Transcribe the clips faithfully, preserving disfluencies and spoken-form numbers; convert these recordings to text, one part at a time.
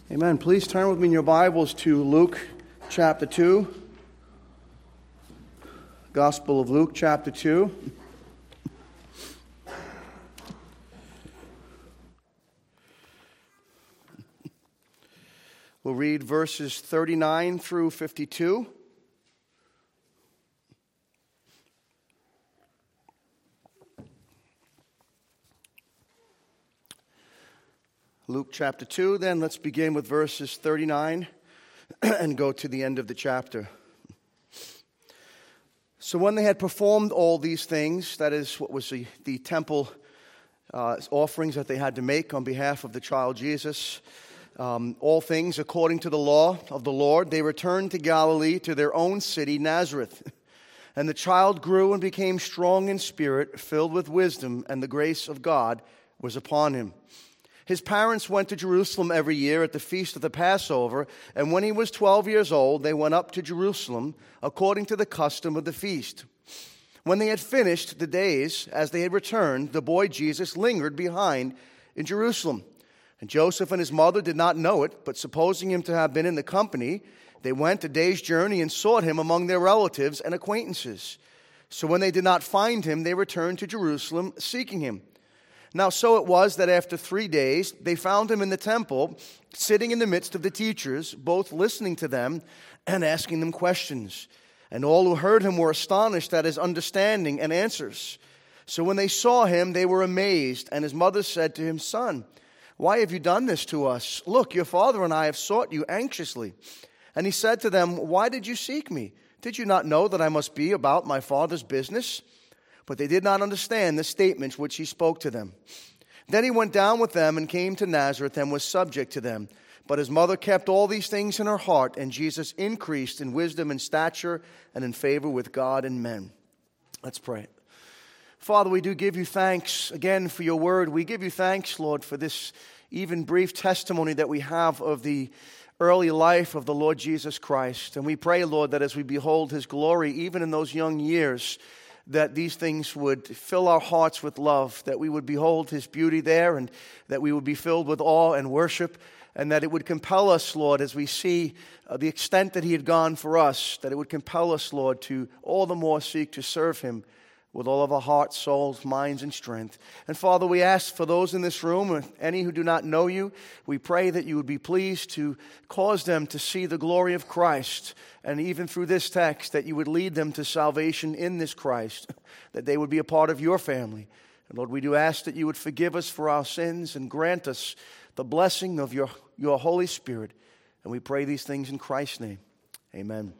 Amen. Please turn with me in your Bibles to Luke chapter two. Gospel of Luke chapter two. We'll read verses thirty-nine through fifty-two. Luke chapter two, then let's begin with verses thirty-nine and go to the end of the chapter. So when they had performed all these things, that is what was the, the temple uh, offerings that they had to make on behalf of the child Jesus, um, all things according to the law of the Lord, they returned to Galilee, to their own city, Nazareth. And the child grew and became strong in spirit, filled with wisdom, and the grace of God was upon him. His parents went to Jerusalem every year at the feast of the Passover, and when he was twelve years old, they went up to Jerusalem according to the custom of the feast. When they had finished the days, as they had returned, the boy Jesus lingered behind in Jerusalem. And Joseph and his mother did not know it, but supposing him to have been in the company, they went a day's journey and sought him among their relatives and acquaintances. So when they did not find him, they returned to Jerusalem seeking him. Now so it was that after three days they found him in the temple, sitting in the midst of the teachers, both listening to them and asking them questions. And all who heard him were astonished at his understanding and answers. So when they saw him, they were amazed, and his mother said to him, "Son, why have you done this to us? Look, your father and I have sought you anxiously." And he said to them, "Why did you seek me? Did you not know that I must be about my father's business?" But they did not understand the statements which he spoke to them. Then he went down with them and came to Nazareth and was subject to them. But his mother kept all these things in her heart, and Jesus increased in wisdom and stature and in favor with God and men. Let's pray. Father, we do give you thanks again for your word. We give you thanks, Lord, for this even brief testimony that we have of the early life of the Lord Jesus Christ. And we pray, Lord, that as we behold his glory, even in those young years, that these things would fill our hearts with love, that we would behold his beauty there, and that we would be filled with awe and worship, and that it would compel us, Lord, as we see uh, the extent that he had gone for us, that it would compel us, Lord, to all the more seek to serve him with all of our hearts, souls, minds, and strength. And Father, we ask for those in this room, or any who do not know you, we pray that you would be pleased to cause them to see the glory of Christ, and even through this text, that you would lead them to salvation in this Christ, that they would be a part of your family. And Lord, we do ask that you would forgive us for our sins and grant us the blessing of your, your Holy Spirit. And we pray these things in Christ's name. Amen.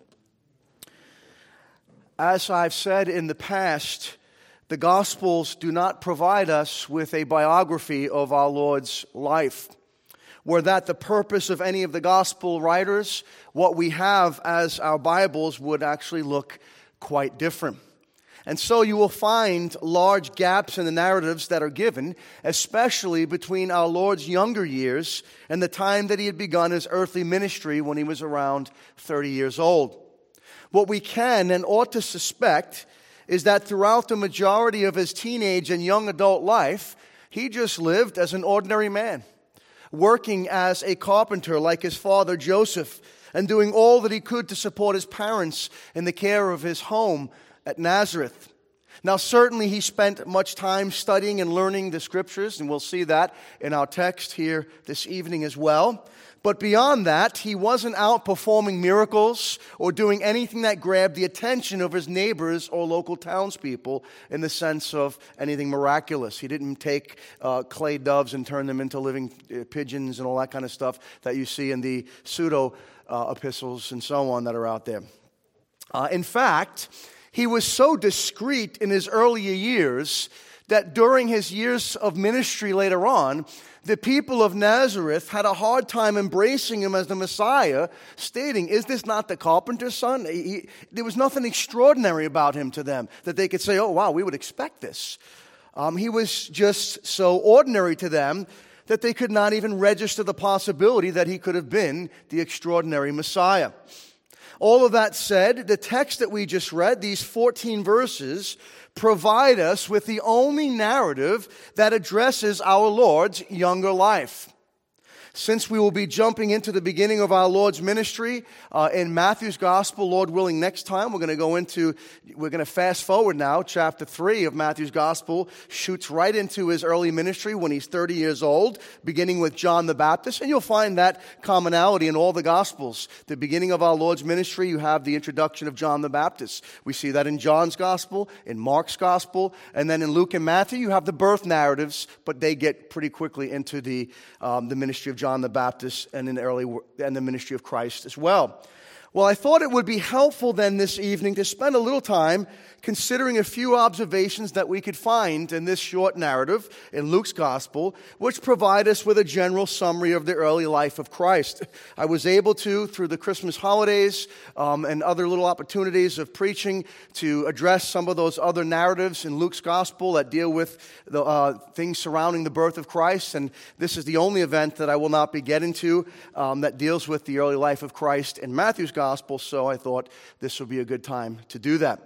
As I've said in the past, the Gospels do not provide us with a biography of our Lord's life. Were that the purpose of any of the Gospel writers, what we have as our Bibles would actually look quite different. And so you will find large gaps in the narratives that are given, especially between our Lord's younger years and the time that he had begun his earthly ministry when he was around thirty years old. What we can and ought to suspect is that throughout the majority of his teenage and young adult life, he just lived as an ordinary man, working as a carpenter like his father Joseph, and doing all that he could to support his parents in the care of his home at Nazareth. Now, certainly he spent much time studying and learning the Scriptures, and we'll see that in our text here this evening as well. But beyond that, he wasn't out performing miracles or doing anything that grabbed the attention of his neighbors or local townspeople in the sense of anything miraculous. He didn't take uh, clay doves and turn them into living uh, pigeons and all that kind of stuff that you see in the pseudo uh, epistles and so on that are out there. Uh, in fact, he was so discreet in his earlier years that during his years of ministry later on, the people of Nazareth had a hard time embracing him as the Messiah, stating, "Is this not the carpenter's son?" He, he, there was nothing extraordinary about him to them that they could say, "Oh, wow, we would expect this." Um, he was just so ordinary to them that they could not even register the possibility that he could have been the extraordinary Messiah. All of that said, the text that we just read, these fourteen verses, provide us with the only narrative that addresses our Lord's younger life. Since we will be jumping into the beginning of our Lord's ministry uh, in Matthew's Gospel, Lord willing, next time we're going to go into, we're going to fast forward now. Chapter three of Matthew's Gospel shoots right into his early ministry when he's thirty years old, beginning with John the Baptist. And you'll find that commonality in all the Gospels. The beginning of our Lord's ministry, you have the introduction of John the Baptist. We see that in John's Gospel, in Mark's Gospel, and then in Luke and Matthew, you have the birth narratives, but they get pretty quickly into the, um, the ministry of John John the Baptist and in the early and the ministry of Christ as well. Well, I thought it would be helpful then this evening to spend a little time considering a few observations that we could find in this short narrative in Luke's Gospel, which provide us with a general summary of the early life of Christ. I was able to, through the Christmas holidays um, and other little opportunities of preaching, to address some of those other narratives in Luke's Gospel that deal with the uh, things surrounding the birth of Christ. And this is the only event that I will not be getting to um, that deals with the early life of Christ in Matthew's Gospel, so I thought this would be a good time to do that.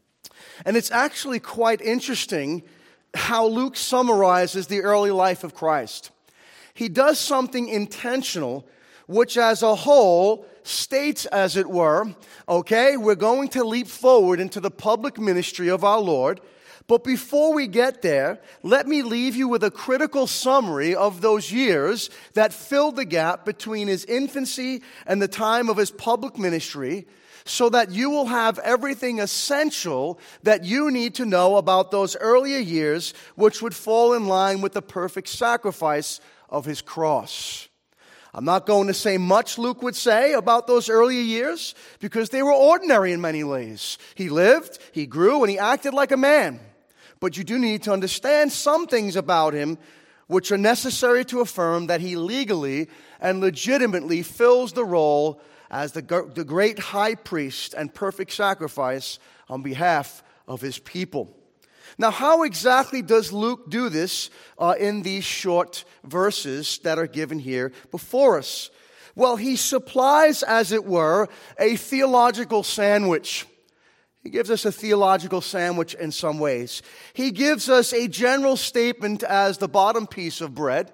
And it's actually quite interesting how Luke summarizes the early life of Christ. He does something intentional, which as a whole states, as it were, okay, we're going to leap forward into the public ministry of our Lord. But before we get there, let me leave you with a critical summary of those years that filled the gap between his infancy and the time of his public ministry, so that you will have everything essential that you need to know about those earlier years, which would fall in line with the perfect sacrifice of his cross. I'm not going to say much, Luke would say, about those earlier years, because they were ordinary in many ways. He lived, he grew, and he acted like a man. But you do need to understand some things about him which are necessary to affirm that he legally and legitimately fills the role as the, the great high priest and perfect sacrifice on behalf of his people. Now, how exactly does Luke do this uh, in these short verses that are given here before us? Well, he supplies, as it were, a theological sandwich. He gives us a theological sandwich in some ways. He gives us a general statement as the bottom piece of bread,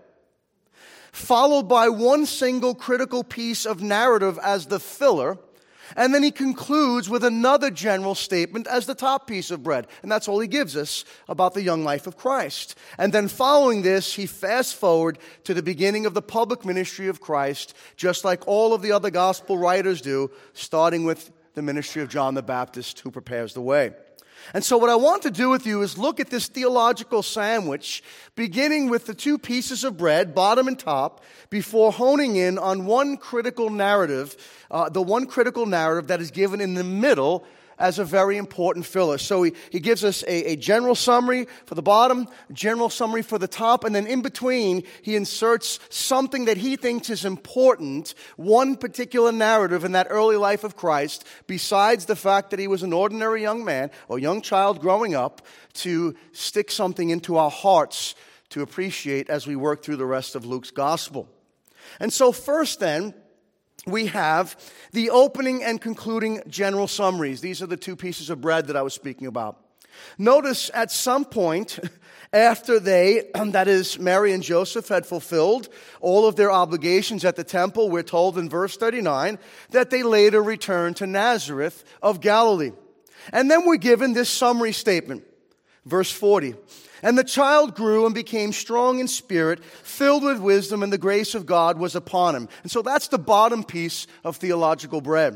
followed by one single critical piece of narrative as the filler, and then he concludes with another general statement as the top piece of bread. And that's all he gives us about the young life of Christ. And then following this, he fast forward to the beginning of the public ministry of Christ, just like all of the other gospel writers do, starting with the ministry of John the Baptist, who prepares the way. And so what I want to do with you is look at this theological sandwich, beginning with the two pieces of bread, bottom and top, before honing in on one critical narrative, uh, the one critical narrative that is given in the middle as a very important filler. So he, he gives us a, a general summary for the bottom, general summary for the top, and then in between he inserts something that he thinks is important, one particular narrative in that early life of Christ, besides the fact that he was an ordinary young man or young child growing up, to stick something into our hearts to appreciate as we work through the rest of Luke's gospel. And so first then, we have the opening and concluding general summaries. These are the two pieces of bread that I was speaking about. Notice at some point after they, that is Mary and Joseph, had fulfilled all of their obligations at the temple, we're told in verse thirty-nine that they later returned to Nazareth of Galilee. And then we're given this summary statement, verse forty. And the child grew and became strong in spirit, filled with wisdom, and the grace of God was upon him. And so that's the bottom piece of theological bread.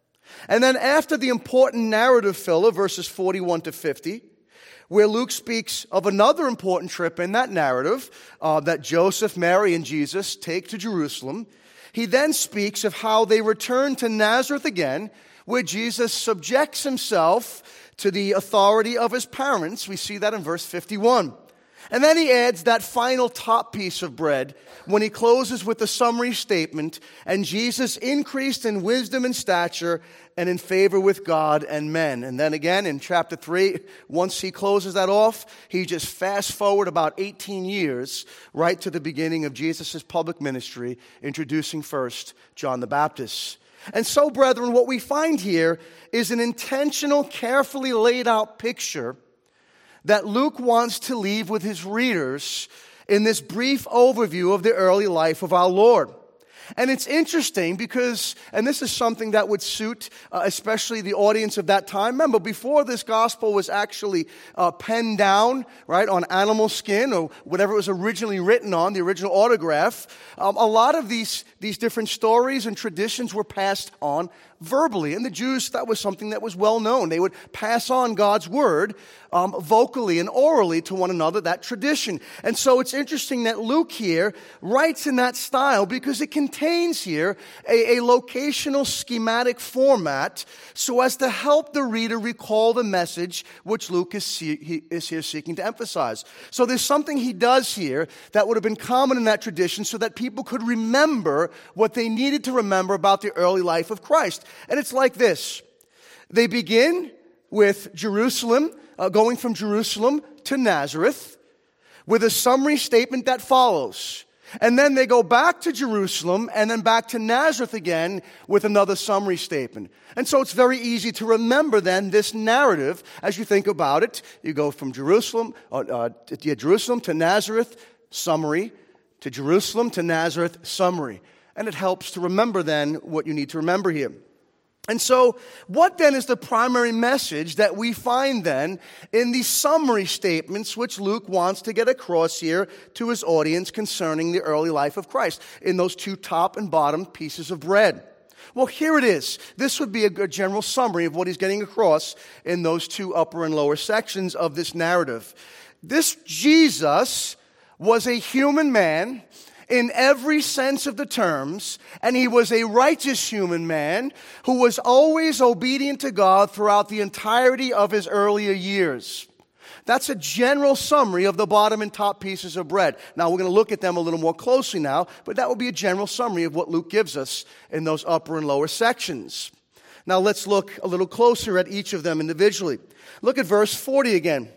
And then after the important narrative filler, verses forty-one to fifty, where Luke speaks of another important trip in that narrative uh, that Joseph, Mary, and Jesus take to Jerusalem, he then speaks of how they return to Nazareth again, where Jesus subjects himself to the authority of his parents. We see that in verse fifty-one. And then he adds that final top piece of bread when he closes with the summary statement, and Jesus increased in wisdom and stature and in favor with God and men. And then again in chapter three, once he closes that off, he just fast forward about eighteen years right to the beginning of Jesus' public ministry, introducing first John the Baptist. And so, brethren, what we find here is an intentional, carefully laid out picture that Luke wants to leave with his readers in this brief overview of the early life of our Lord. And it's interesting because, and this is something that would suit uh, especially the audience of that time. Remember, before this gospel was actually uh, penned down, right, on animal skin or whatever it was originally written on, the original autograph, um, a lot of these, these different stories and traditions were passed on verbally. And the Jews, that was something that was well known. They would pass on God's word um, vocally and orally to one another, that tradition. And so it's interesting that Luke here writes in that style because it contains here a, a locational schematic format so as to help the reader recall the message which Luke is, see, he is here seeking to emphasize. So there's something he does here that would have been common in that tradition so that people could remember what they needed to remember about the early life of Christ. And it's like this. They begin with Jerusalem, uh, going from Jerusalem to Nazareth, with a summary statement that follows. And then they go back to Jerusalem and then back to Nazareth again with another summary statement. And so it's very easy to remember then this narrative as you think about it. You go from Jerusalem, uh, uh, yeah, Jerusalem to Nazareth, summary, to Jerusalem to Nazareth, summary. And it helps to remember then what you need to remember here. And so, what then is the primary message that we find then in these summary statements which Luke wants to get across here to his audience concerning the early life of Christ in those two top and bottom pieces of bread? Well, here it is. This would be a good general summary of what he's getting across in those two upper and lower sections of this narrative. This Jesus was a human man in every sense of the terms, and he was a righteous human man who was always obedient to God throughout the entirety of his earlier years. That's a general summary of the bottom and top pieces of bread. Now, we're going to look at them a little more closely now, but that would be a general summary of what Luke gives us in those upper and lower sections. Now, let's look a little closer at each of them individually. Look at verse forty again.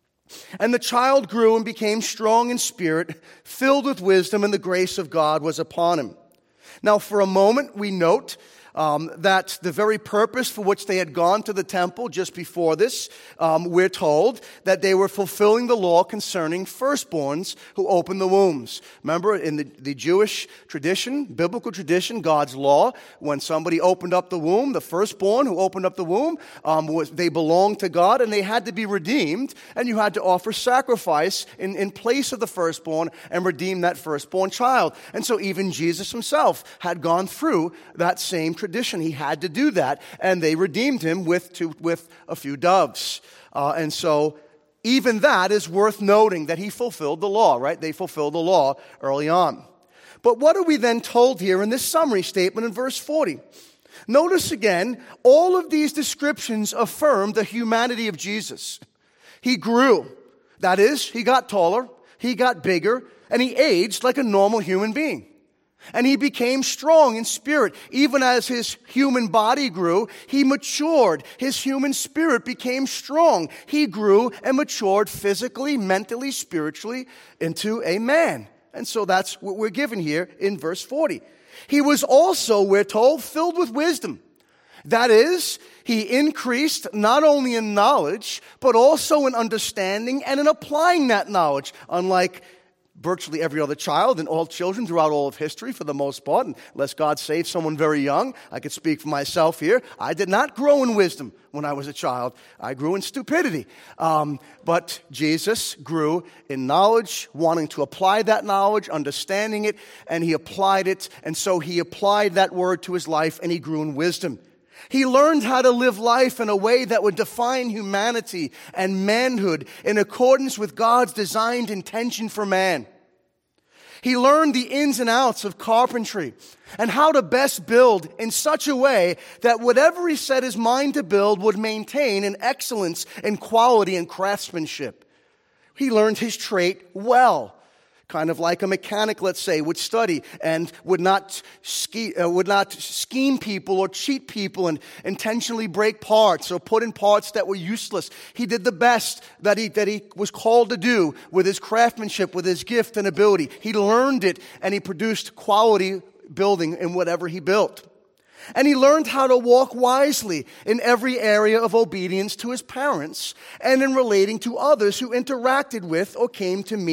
And the child grew and became strong in spirit, filled with wisdom, and the grace of God was upon him. Now, for a moment, we note um, that the very purpose for which they had gone to the temple just before this, um, we're told that they were fulfilling the law concerning firstborns who opened the wombs. Remember, in the, the Jewish tradition, biblical tradition, God's law, when somebody opened up the womb, the firstborn who opened up the womb, um, was, they belonged to God and they had to be redeemed, and you had to offer sacrifice in, in place of the firstborn and redeem that firstborn child. And so even Jesus himself had gone through that same tradition. He had to do that, and they redeemed him with, two, with a few doves. Uh, and so even that is worth noting, that he fulfilled the law, right? They fulfilled the law early on. But what are we then told here in this summary statement in verse forty? Notice again, all of these descriptions affirm the humanity of Jesus. He grew. That is, he got taller, he got bigger, and he aged like a normal human being. And he became strong in spirit. Even as his human body grew, he matured. His human spirit became strong. He grew and matured physically, mentally, spiritually into a man. And so that's what we're given here in verse forty. He was also, we're told, filled with wisdom. That is, he increased not only in knowledge, but also in understanding and in applying that knowledge, unlike virtually every other child and all children throughout all of history for the most part, unless God saved someone very young. I could speak for myself here. I did not grow in wisdom when I was a child. I grew in stupidity. Um, but Jesus grew in knowledge, wanting to apply that knowledge, understanding it, and he applied it. And so he applied that word to his life, and he grew in wisdom. He learned how to live life in a way that would define humanity and manhood in accordance with God's designed intention for man. He learned the ins and outs of carpentry and how to best build in such a way that whatever he set his mind to build would maintain an excellence in quality and craftsmanship. He learned his trait well. Kind of like a mechanic, let's say, would study and would not ske- uh, would not scheme people or cheat people and intentionally break parts or put in parts that were useless. He did the best that he that he was called to do with his craftsmanship, with his gift and ability. He learned it, and he produced quality building in whatever he built. And he learned how to walk wisely in every area of obedience to his parents and in relating to others who interacted with or came to meet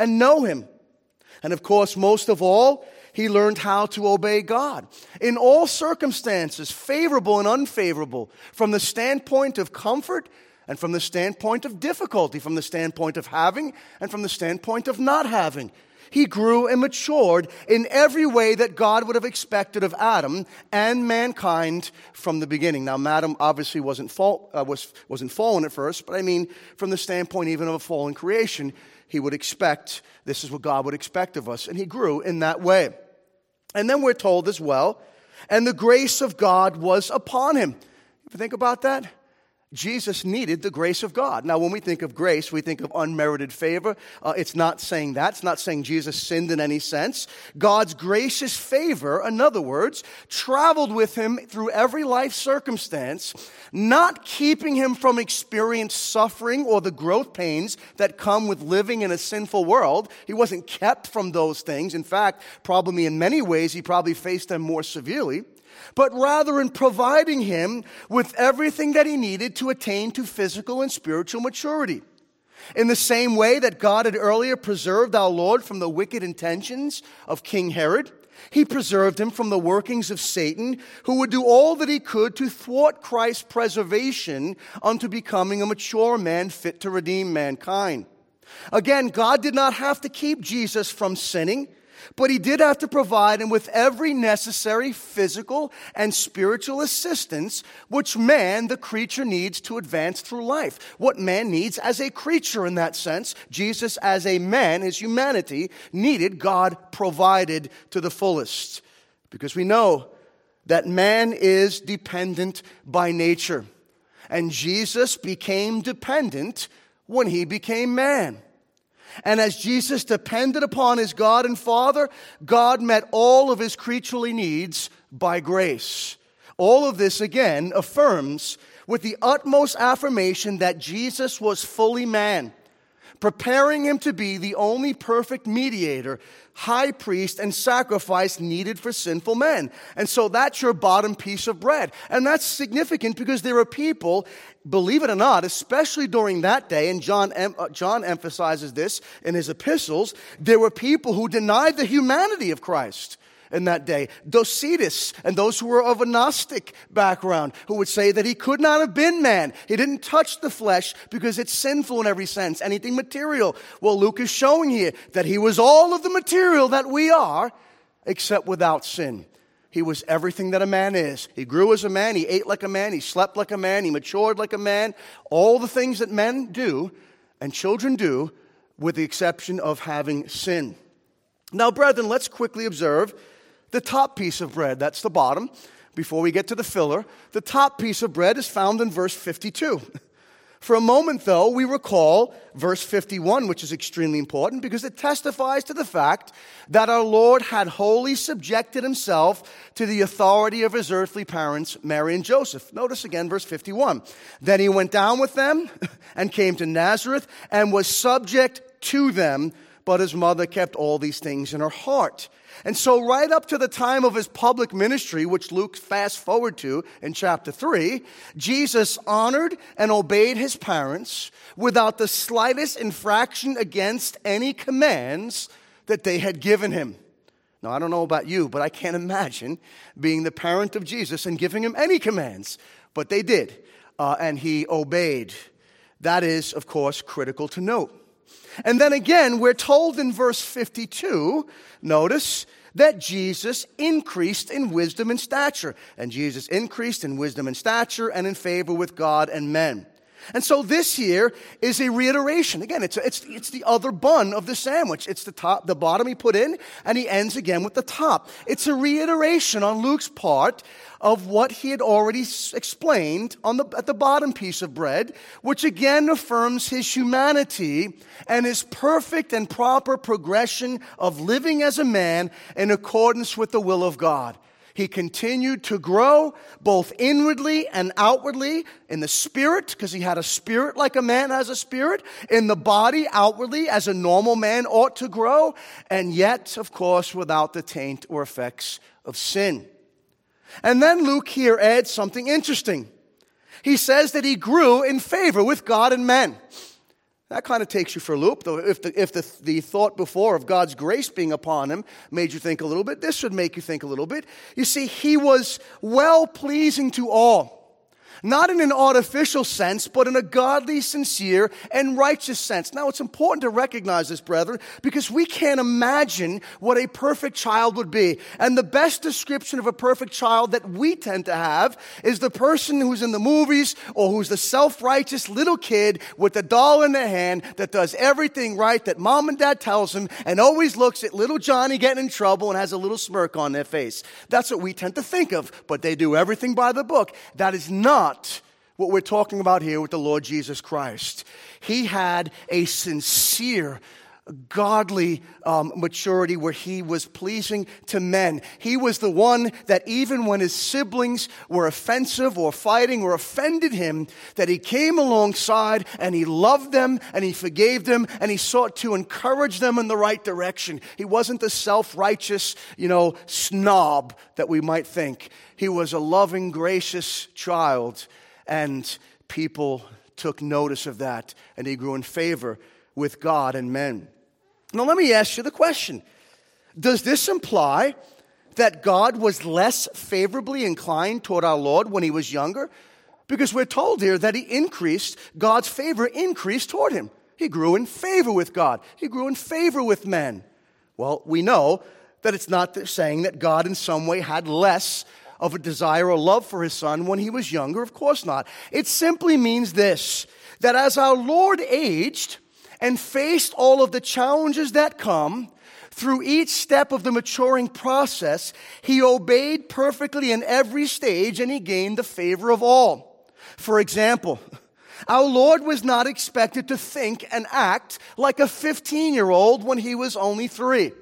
and know him. And of course, most of all, he learned how to obey God in all circumstances, favorable and unfavorable, from the standpoint of comfort and from the standpoint of difficulty, from the standpoint of having and from the standpoint of not having. He grew and matured in every way that God would have expected of Adam and mankind from the beginning. Now, Adam obviously wasn't fall, uh, was, wasn't fallen at first, but I mean, from the standpoint even of a fallen creation, he would expect, this is what God would expect of us, and he grew in that way. And then we're told as well, and the grace of God was upon him. If you think about that, Jesus needed the grace of God. Now, when we think of grace, we think of unmerited favor. Uh, it's not saying that. It's not saying Jesus sinned in any sense. God's gracious favor, in other words, traveled with him through every life circumstance, not keeping him from experiencing suffering or the growth pains that come with living in a sinful world. He wasn't kept from those things. In fact, probably in many ways, he probably faced them more severely. But rather in providing him with everything that he needed to attain to physical and spiritual maturity. In the same way that God had earlier preserved our Lord from the wicked intentions of King Herod, he preserved him from the workings of Satan, who would do all that he could to thwart Christ's preservation unto becoming a mature man fit to redeem mankind. Again, God did not have to keep Jesus from sinning, but he did have to provide him with every necessary physical and spiritual assistance which man, the creature, needs to advance through life. What man needs as a creature in that sense, Jesus as a man, his humanity, needed, God provided to the fullest. Because we know that man is dependent by nature. And Jesus became dependent when he became man. And as Jesus depended upon his God and Father, God met all of his creaturely needs by grace. All of this, again, affirms with the utmost affirmation that Jesus was fully man, preparing him to be the only perfect mediator, high priest, and sacrifice needed for sinful men. And so that's your bottom piece of bread. And that's significant because there are people, believe it or not, especially during that day, and John, John emphasizes this in his epistles, there were people who denied the humanity of Christ in that day. Docetus and those who were of a Gnostic background who would say that he could not have been man. He didn't touch the flesh because it's sinful in every sense, anything material. Well, Luke is showing here that he was all of the material that we are, except without sin. He was everything that a man is. He grew as a man, he ate like a man, he slept like a man, he matured like a man. All the things that men do and children do, with the exception of having sin. Now, brethren, let's quickly observe the top piece of bread. That's the bottom. Before we get to the filler, the top piece of bread is found in verse fifty-two. For a moment, though, we recall verse fifty-one, which is extremely important because it testifies to the fact that our Lord had wholly subjected himself to the authority of his earthly parents, Mary and Joseph. Notice again verse fifty-one. Then he went down with them and came to Nazareth and was subject to them, but his mother kept all these things in her heart. And so right up to the time of his public ministry, which Luke fast forward to in chapter three, Jesus honored and obeyed his parents without the slightest infraction against any commands that they had given him. Now, I don't know about you, but I can't imagine being the parent of Jesus and giving him any commands. But they did, uh, and he obeyed. That is, of course, critical to note. And then again, we're told in verse fifty-two, notice, that Jesus increased in wisdom and stature. And Jesus increased in wisdom and stature and in favor with God and men. And so this here is a reiteration. Again, it's, it's, it's the other bun of the sandwich. It's the top, the bottom he put in, and he ends again with the top. It's a reiteration on Luke's part of what he had already explained on the, at the bottom piece of bread, which again affirms his humanity and his perfect and proper progression of living as a man in accordance with the will of God. He continued to grow both inwardly and outwardly in the spirit, because he had a spirit like a man has a spirit, in the body outwardly as a normal man ought to grow, and yet, of course, without the taint or effects of sin. And then Luke here adds something interesting. He says that he grew in favor with God and men. That kind of takes you for a loop. Though if the if the, the thought before of God's grace being upon him made you think a little bit, this should make you think a little bit. You see, he was well-pleasing to all. Not in an artificial sense, but in a godly, sincere, and righteous sense. Now, it's important to recognize this, brethren, because we can't imagine what a perfect child would be. And the best description of a perfect child that we tend to have is the person who's in the movies or who's the self-righteous little kid with the doll in their hand that does everything right that mom and dad tells him and always looks at little Johnny getting in trouble and has a little smirk on their face. That's what we tend to think of, but they do everything by the book. That is not what we're talking about here with the Lord Jesus Christ. He had a sincere, godly um, maturity where he was pleasing to men. He was the one that even when his siblings were offensive or fighting or offended him, that he came alongside and he loved them and he forgave them and he sought to encourage them in the right direction. He wasn't the self-righteous, you know, snob that we might think. He was a loving, gracious child, and people took notice of that, and he grew in favor with God and men. Now, let me ask you the question. Does this imply that God was less favorably inclined toward our Lord when he was younger? Because we're told here that he increased, God's favor increased toward him. He grew in favor with God. He grew in favor with men. Well, we know that it's not saying that God in some way had less of a desire or love for his son when he was younger. Of course not. It simply means this, that as our Lord aged and faced all of the challenges that come, through each step of the maturing process, he obeyed perfectly in every stage and he gained the favor of all. For example, our Lord was not expected to think and act like a fifteen-year-old when he was only three.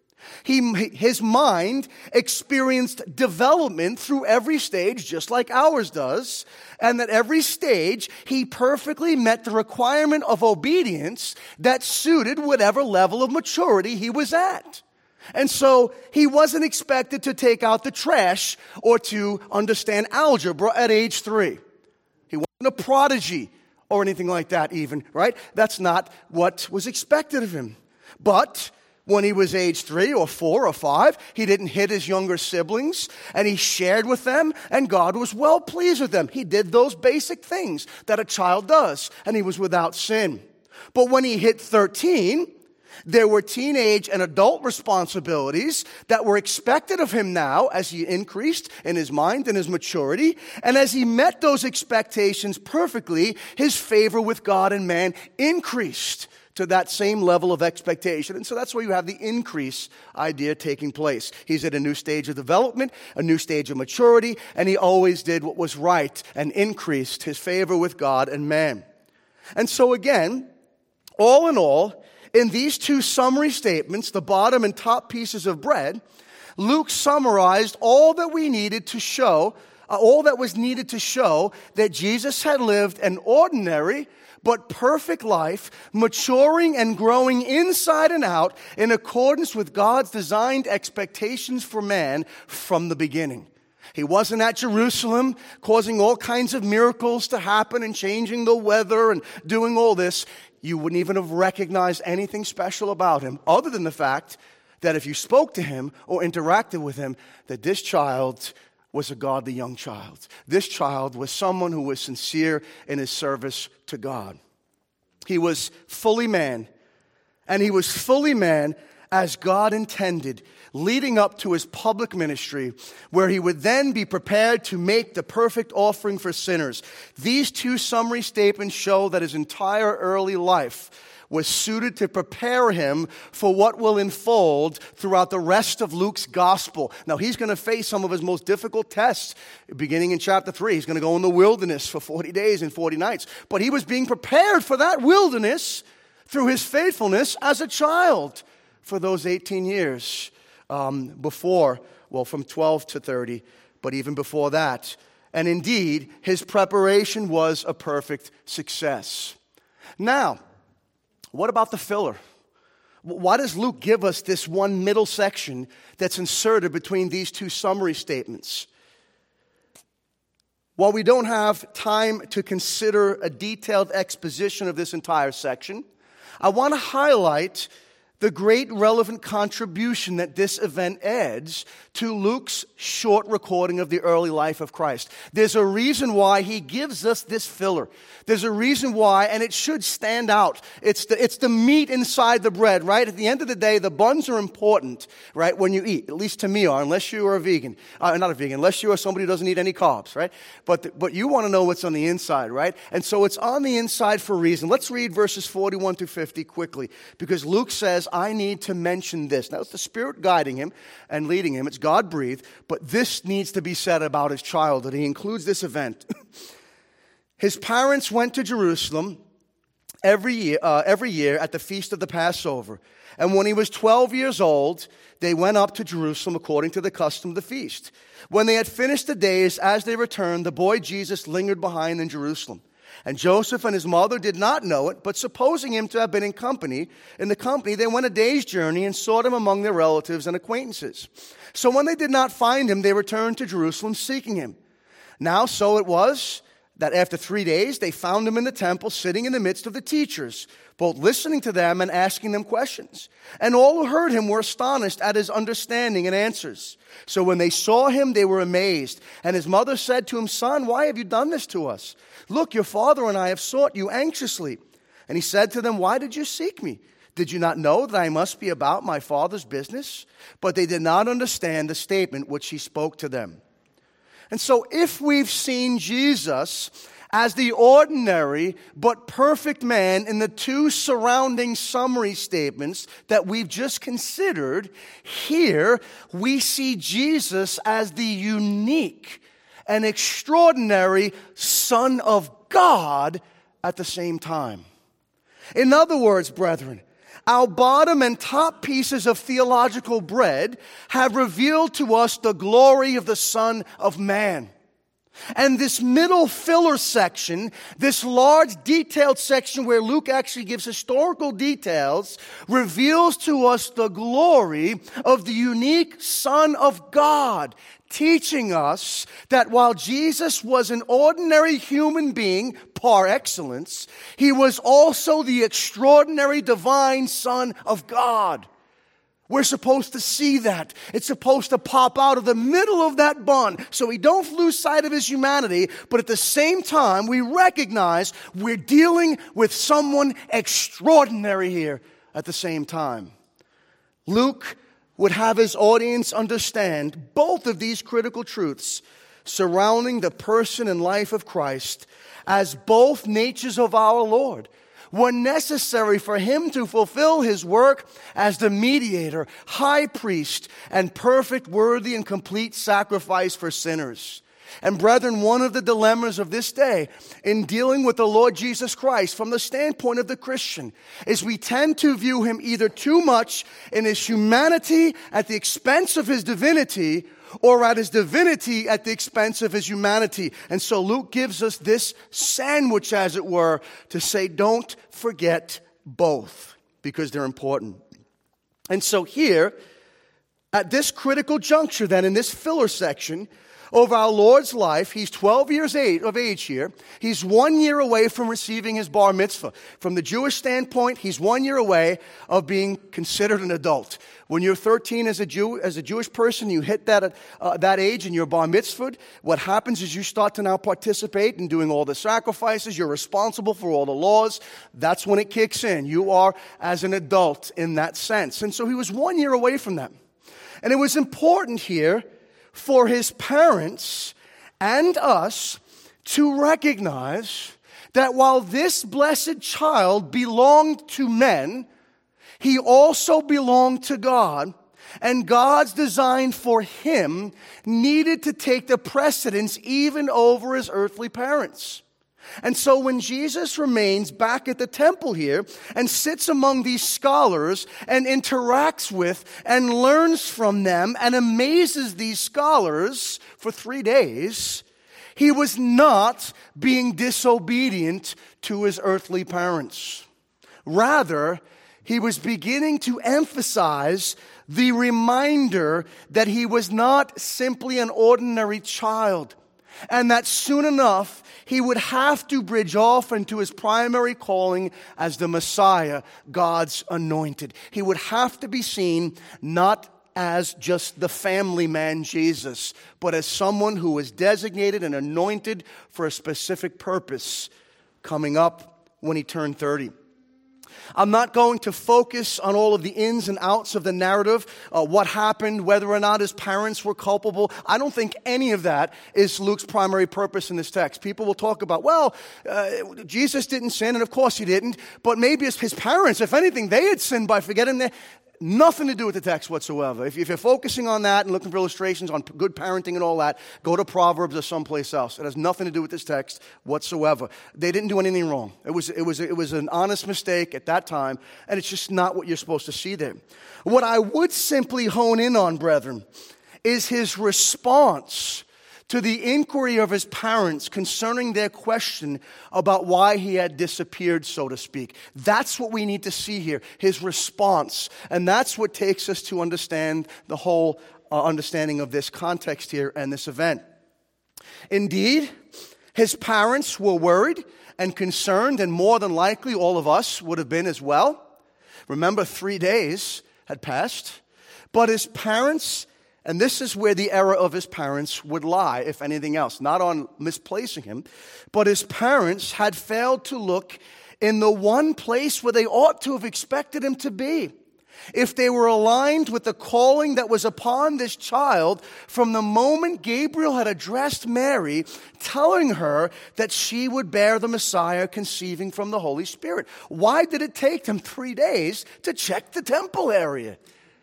He, his mind experienced development through every stage, just like ours does, and at every stage, he perfectly met the requirement of obedience that suited whatever level of maturity he was at. And so, he wasn't expected to take out the trash or to understand algebra at age three. He wasn't a prodigy or anything like that even, right? That's not what was expected of him. But when he was age three or four or five, he didn't hit his younger siblings, and he shared with them, and God was well pleased with them. He did those basic things that a child does, and he was without sin. But when he hit thirteen, there were teenage and adult responsibilities that were expected of him now as he increased in his mind and his maturity. And as he met those expectations perfectly, his favor with God and man increased to that same level of expectation. And so that's where you have the increase idea taking place. He's at a new stage of development, a new stage of maturity, and he always did what was right and increased his favor with God and man. And so again, all in all, in these two summary statements, the bottom and top pieces of bread, Luke summarized all that we needed to show, uh, all that was needed to show that Jesus had lived an ordinary but perfect life, maturing and growing inside and out in accordance with God's designed expectations for man from the beginning. He wasn't at Jerusalem causing all kinds of miracles to happen and changing the weather and doing all this. You wouldn't even have recognized anything special about him other than the fact that if you spoke to him or interacted with him, that this child was a godly young child. This child was someone who was sincere in his service to God. He was fully man, and he was fully man as God intended, leading up to his public ministry, where he would then be prepared to make the perfect offering for sinners. These two summary statements show that his entire early life was suited to prepare him for what will unfold throughout the rest of Luke's gospel. Now, he's going to face some of his most difficult tests, beginning in chapter three. He's going to go in the wilderness for forty days and forty nights. But he was being prepared for that wilderness through his faithfulness as a child for those eighteen years um, before, well, from twelve to thirty, but even before that. And indeed, his preparation was a perfect success. Now, what about the filler? Why does Luke give us this one middle section that's inserted between these two summary statements? While we don't have time to consider a detailed exposition of this entire section, I want to highlight the great relevant contribution that this event adds to Luke's short recording of the early life of Christ. There's a reason why he gives us this filler. There's a reason why, and it should stand out. It's the, it's the meat inside the bread, right? At the end of the day, the buns are important, right, when you eat. At least to me are, unless you are a vegan. Uh, not a vegan, unless you are somebody who doesn't eat any carbs, right? But, the, but you want to know what's on the inside, right? And so it's on the inside for a reason. Let's read verses forty-one through fifty quickly, because Luke says, I need to mention this. Now, it's the Spirit guiding him and leading him. It's God-breathed, but this needs to be said about his childhood. He includes this event. His parents went to Jerusalem every year, uh, every year at the feast of the Passover. And when he was twelve years old, they went up to Jerusalem according to the custom of the feast. When they had finished the days, as they returned, the boy Jesus lingered behind in Jerusalem. And Joseph and his mother did not know it, but supposing him to have been in company, in the company, they went a day's journey and sought him among their relatives and acquaintances. So when they did not find him, they returned to Jerusalem seeking him. Now so it was that after three days they found him in the temple, sitting in the midst of the teachers, both listening to them and asking them questions. And all who heard him were astonished at his understanding and answers. So when they saw him, they were amazed. And his mother said to him, Son, why have you done this to us? Look, your father and I have sought you anxiously. And he said to them, Why did you seek me? Did you not know that I must be about my father's business? But they did not understand the statement which he spoke to them. And so if we've seen Jesus as the ordinary but perfect man in the two surrounding summary statements that we've just considered, here we see Jesus as the unique and extraordinary Son of God at the same time. In other words, brethren, our bottom and top pieces of theological bread have revealed to us the glory of the Son of Man. And this middle filler section, this large detailed section where Luke actually gives historical details, reveals to us the glory of the unique Son of God, teaching us that while Jesus was an ordinary human being par excellence, he was also the extraordinary divine Son of God. We're supposed to see that. It's supposed to pop out of the middle of that bun so we don't lose sight of his humanity, but at the same time we recognize we're dealing with someone extraordinary here at the same time. Luke would have his audience understand both of these critical truths surrounding the person and life of Christ as both natures of our Lord were necessary for him to fulfill his work as the mediator, high priest, and perfect, worthy, and complete sacrifice for sinners. And brethren, one of the dilemmas of this day in dealing with the Lord Jesus Christ from the standpoint of the Christian is we tend to view him either too much in his humanity at the expense of his divinity, or at his divinity at the expense of his humanity. And so Luke gives us this sandwich, as it were, to say don't forget both, because they're important. And so here, at this critical juncture then, in this filler section of our Lord's life, he's twelve years of age here. He's one year away from receiving his bar mitzvah. From the Jewish standpoint, he's one year away of being considered an adult. When you're thirteen as a Jew, as a Jewish person, you hit that uh, that age and you're bar mitzvahed. What happens is you start to now participate in doing all the sacrifices. You're responsible for all the laws. That's when it kicks in. You are as an adult in that sense. And so he was one year away from that. And it was important here for his parents and us to recognize that while this blessed child belonged to men, he also belonged to God, and God's design for him needed to take the precedence even over his earthly parents. And so when Jesus remains back at the temple here and sits among these scholars and interacts with and learns from them and amazes these scholars for three days, he was not being disobedient to his earthly parents. Rather, he was beginning to emphasize the reminder that he was not simply an ordinary child, and that soon enough he would have to bridge off into his primary calling as the Messiah, God's anointed. He would have to be seen not as just the family man Jesus, but as someone who was designated and anointed for a specific purpose coming up when he turned thirty. I'm not going to focus on all of the ins and outs of the narrative, uh, what happened, whether or not his parents were culpable. I don't think any of that is Luke's primary purpose in this text. People will talk about, well, uh, Jesus didn't sin, and of course he didn't, but maybe it's his parents, if anything, they had sinned by forgetting their... Nothing to do with the text whatsoever. If, if you're focusing on that and looking for illustrations on good parenting and all that, go to Proverbs or someplace else. It has nothing to do with this text whatsoever. They didn't do anything wrong. It was, it was, it was an honest mistake at that time, and it's just not what you're supposed to see there. What I would simply hone in on, brethren, is his response to the inquiry of his parents concerning their question about why he had disappeared, so to speak. That's what we need to see here, his response. And that's what takes us to understand the whole uh, understanding of this context here and this event. Indeed, his parents were worried and concerned, and more than likely all of us would have been as well. Remember, three days had passed, but his parents... And this is where the error of his parents would lie, if anything else. Not on misplacing him, but his parents had failed to look in the one place where they ought to have expected him to be. If they were aligned with the calling that was upon this child from the moment Gabriel had addressed Mary, telling her that she would bear the Messiah conceiving from the Holy Spirit. Why did it take them three days to check the temple area?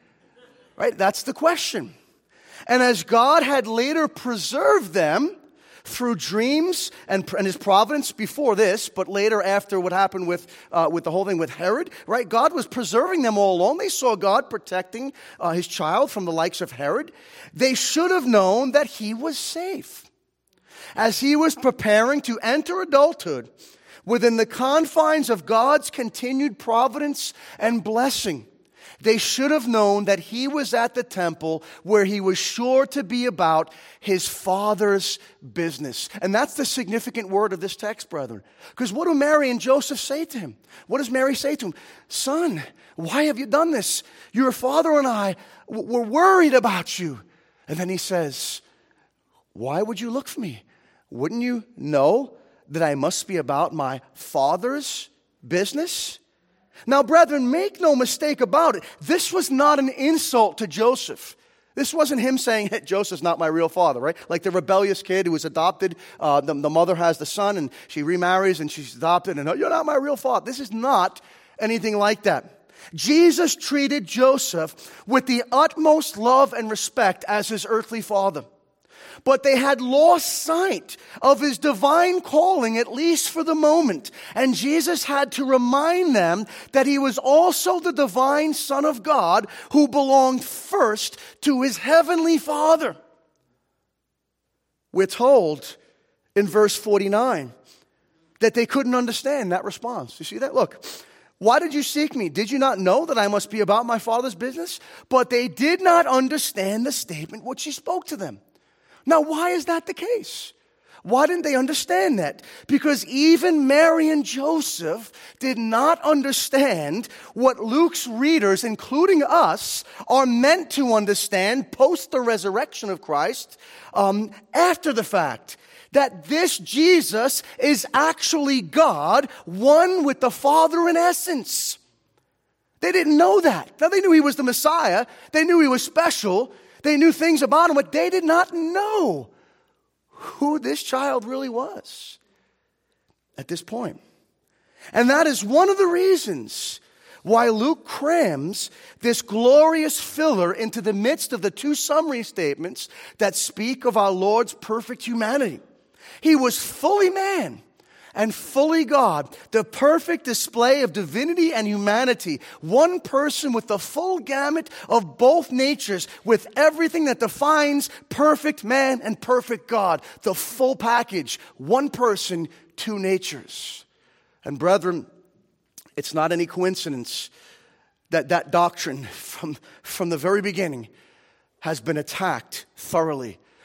Right? That's the question. And as God had later preserved them through dreams and, and his providence before this, but later after what happened with uh, with the whole thing with Herod, right? God was preserving them all along. They saw God protecting uh, his child from the likes of Herod. They should have known that he was safe. As he was preparing to enter adulthood within the confines of God's continued providence and blessing, they should have known that he was at the temple where he was sure to be about his Father's business. And that's the significant word of this text, brethren. Because what do Mary and Joseph say to him? What does Mary say to him? Son, why have you done this? Your father and I were worried about you. And then he says, why would you look for me? Wouldn't you know that I must be about my Father's business? Now, brethren, make no mistake about it. This was not an insult to Joseph. This wasn't him saying, hey, Joseph's not my real father, right? Like the rebellious kid who was adopted. Uh, the, the mother has the son, and she remarries, and she's adopted, and oh, you're not my real father. This is not anything like that. Jesus treated Joseph with the utmost love and respect as his earthly father. But they had lost sight of his divine calling, at least for the moment. And Jesus had to remind them that he was also the divine Son of God who belonged first to his heavenly Father. We're told in verse forty-nine that they couldn't understand that response. You see that? Look. Why did you seek me? Did you not know that I must be about my Father's business? But they did not understand the statement which he spoke to them. Now, why is that the case? Why didn't they understand that? Because even Mary and Joseph did not understand what Luke's readers, including us, are meant to understand post the resurrection of Christ, um, after the fact. That this Jesus is actually God, one with the Father in essence. They didn't know that. Now, they knew he was the Messiah. They knew he was special. They knew things about him, but they did not know who this child really was at this point. And that is one of the reasons why Luke crams this glorious filler into the midst of the two summary statements that speak of our Lord's perfect humanity. He was fully man and fully God, the perfect display of divinity and humanity. One person with the full gamut of both natures, with everything that defines perfect man and perfect God. The full package. One person, two natures. And brethren, it's not any coincidence that that doctrine from, from the very beginning has been attacked thoroughly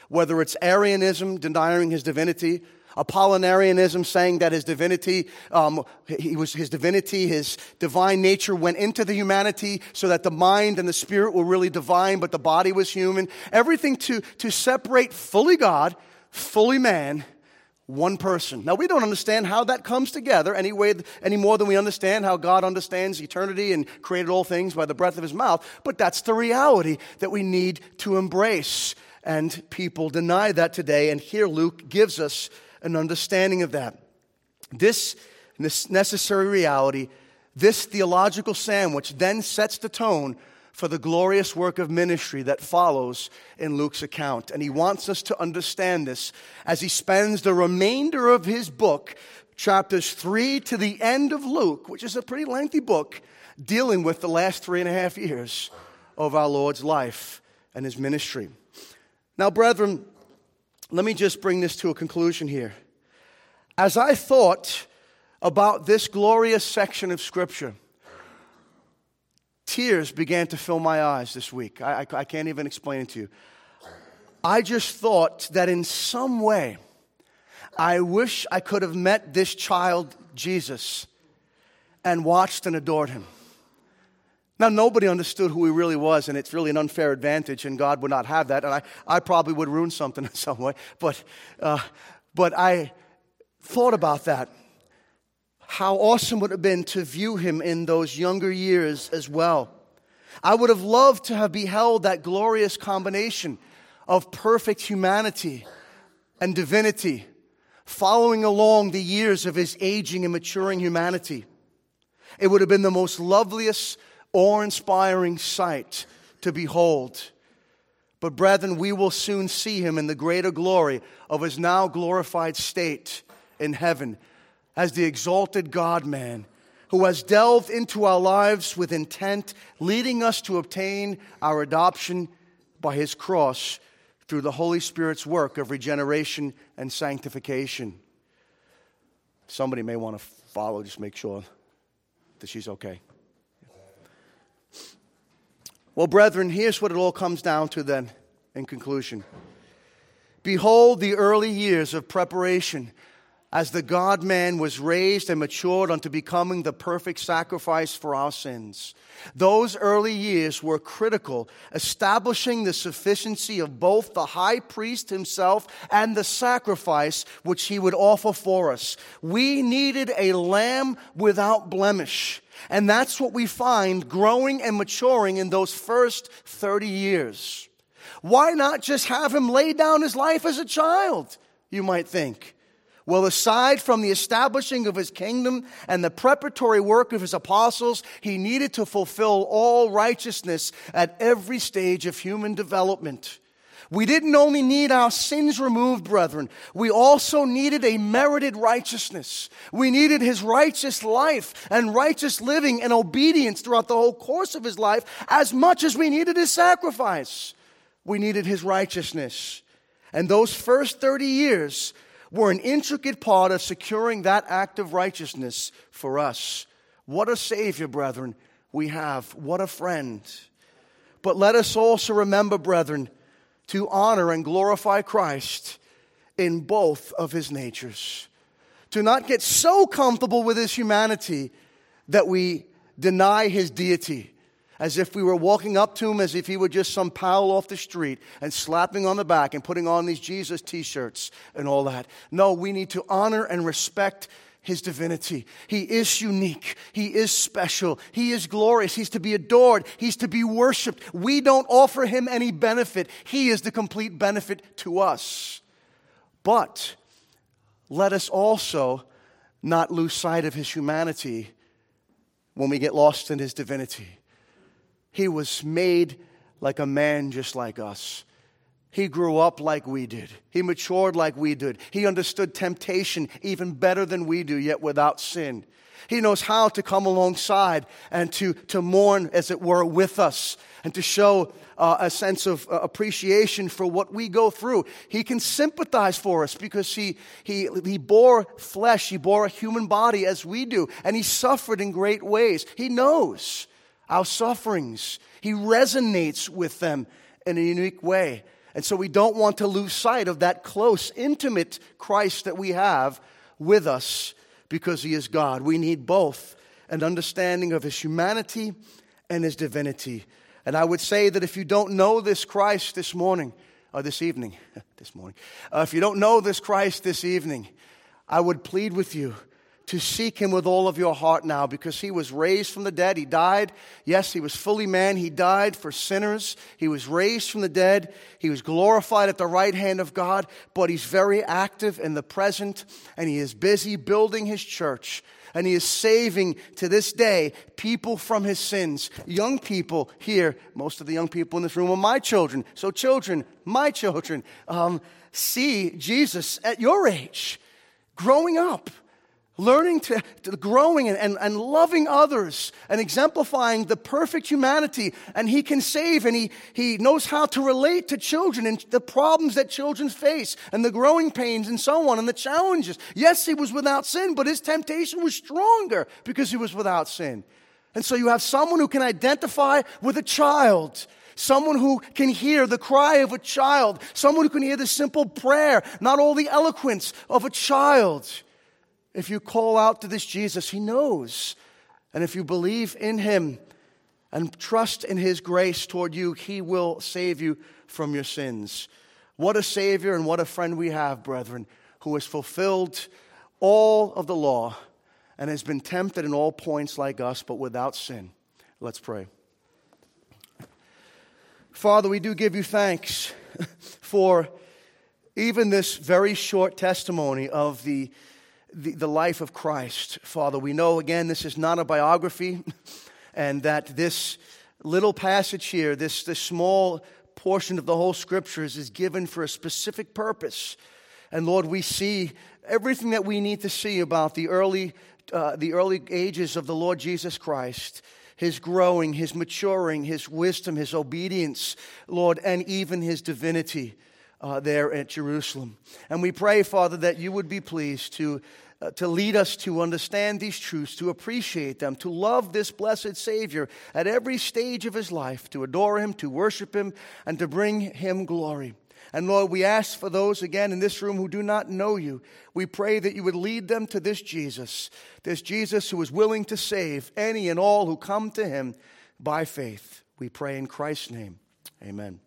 whether it's Arianism denying his divinity, Apollinarianism saying that his divinity, um, he was his divinity, his divine nature went into the humanity so that the mind and the spirit were really divine, but the body was human. Everything to, to separate fully God, fully man, one person. Now, we don't understand how that comes together any way, any more than we understand how God understands eternity and created all things by the breath of his mouth, but that's the reality that we need to embrace. And people deny that today, and here Luke gives us an understanding of that. This necessary reality, this theological sandwich then sets the tone for the glorious work of ministry that follows in Luke's account. And he wants us to understand this as he spends the remainder of his book, chapters three to the end of Luke, which is a pretty lengthy book, dealing with the last three and a half years of our Lord's life and his ministry. Now, brethren, let me just bring this to a conclusion here. As I thought about this glorious section of Scripture, tears began to fill my eyes this week. I, I, I can't even explain it to you. I just thought that in some way, I wish I could have met this child, Jesus, and watched and adored him. Now, nobody understood who he really was, and it's really an unfair advantage, and God would not have that, and I, I probably would ruin something in some way, but, uh, but I thought about that. How awesome would it have been to view him in those younger years as well. I would have loved to have beheld that glorious combination of perfect humanity and divinity, following along the years of his aging and maturing humanity. It would have been the most loveliest, awe-inspiring sight to behold. But brethren, we will soon see him in the greater glory of his now glorified state in heaven as the exalted God-man who has delved into our lives with intent, leading us to obtain our adoption by his cross through the Holy Spirit's work of regeneration and sanctification. Somebody may want to follow, just make sure that she's okay. Well, brethren, here's what it all comes down to then, in conclusion. Behold the early years of preparation as the God-man was raised and matured unto becoming the perfect sacrifice for our sins. Those early years were critical, establishing the sufficiency of both the high priest himself and the sacrifice which he would offer for us. We needed a lamb without blemish. And that's what we find growing and maturing in those first thirty years. Why not just have him lay down his life as a child, you might think? Well, aside from the establishing of his kingdom and the preparatory work of his apostles, he needed to fulfill all righteousness at every stage of human development. We didn't only need our sins removed, brethren. We also needed a merited righteousness. We needed his righteous life and righteous living and obedience throughout the whole course of his life as much as we needed his sacrifice. We needed his righteousness. And those first thirty years were an intricate part of securing that act of righteousness for us. What a Savior, brethren, we have. What a friend. But let us also remember, brethren, to honor and glorify Christ in both of his natures. To not get so comfortable with his humanity that we deny his deity, as if we were walking up to him as if he were just some pal off the street and slapping on the back and putting on these Jesus t-shirts and all that. No, we need to honor and respect his divinity. He is unique. He is special. He is glorious. He's to be adored. He's to be worshiped. We don't offer him any benefit. He is the complete benefit to us. But let us also not lose sight of his humanity when we get lost in his divinity. He was made like a man just like us. He grew up like we did. He matured like we did. He understood temptation even better than we do, yet without sin. He knows how to come alongside and to, to mourn, as it were, with us and to show uh, a sense of uh, appreciation for what we go through. He can sympathize for us because he, he, he bore flesh. He bore a human body as we do, and he suffered in great ways. He knows our sufferings. He resonates with them in a unique way. And so we don't want to lose sight of that close, intimate Christ that we have with us because he is God. We need both an understanding of his humanity and his divinity. And I would say that if you don't know this Christ this morning, or this evening, this morning, uh, if you don't know this Christ this evening, I would plead with you to seek him with all of your heart now, because he was raised from the dead. He died. Yes, he was fully man. He died for sinners. He was raised from the dead. He was glorified at the right hand of God, but he's very active in the present, and he is busy building his church. And he is saving, to this day, people from his sins. Young people here, most of the young people in this room are my children. So children, my children, um, see Jesus at your age, growing up. Learning to, to growing and, and, and loving others and exemplifying the perfect humanity. And he can save, and he, he knows how to relate to children and the problems that children face and the growing pains and so on and the challenges. Yes, he was without sin, but his temptation was stronger because he was without sin. And so you have someone who can identify with a child. Someone who can hear the cry of a child. Someone who can hear the simple prayer, not all the eloquence of a child. If you call out to this Jesus, he knows. And if you believe in him and trust in his grace toward you, he will save you from your sins. What a Savior and what a friend we have, brethren, who has fulfilled all of the law and has been tempted in all points like us, but without sin. Let's pray. Father, we do give you thanks for even this very short testimony of the The, the life of Christ. Father, we know, again, this is not a biography, and that this little passage here, this, this small portion of the whole Scriptures is given for a specific purpose. And Lord, we see everything that we need to see about the early, uh, the early ages of the Lord Jesus Christ, his growing, his maturing, his wisdom, his obedience, Lord, and even his divinity uh, there at Jerusalem. And we pray, Father, that you would be pleased to Uh, to lead us to understand these truths, to appreciate them, to love this blessed Savior at every stage of his life, to adore him, to worship him, and to bring him glory. And Lord, we ask for those, again, in this room who do not know you. We pray that you would lead them to this Jesus, this Jesus who is willing to save any and all who come to him by faith. We pray in Christ's name. Amen.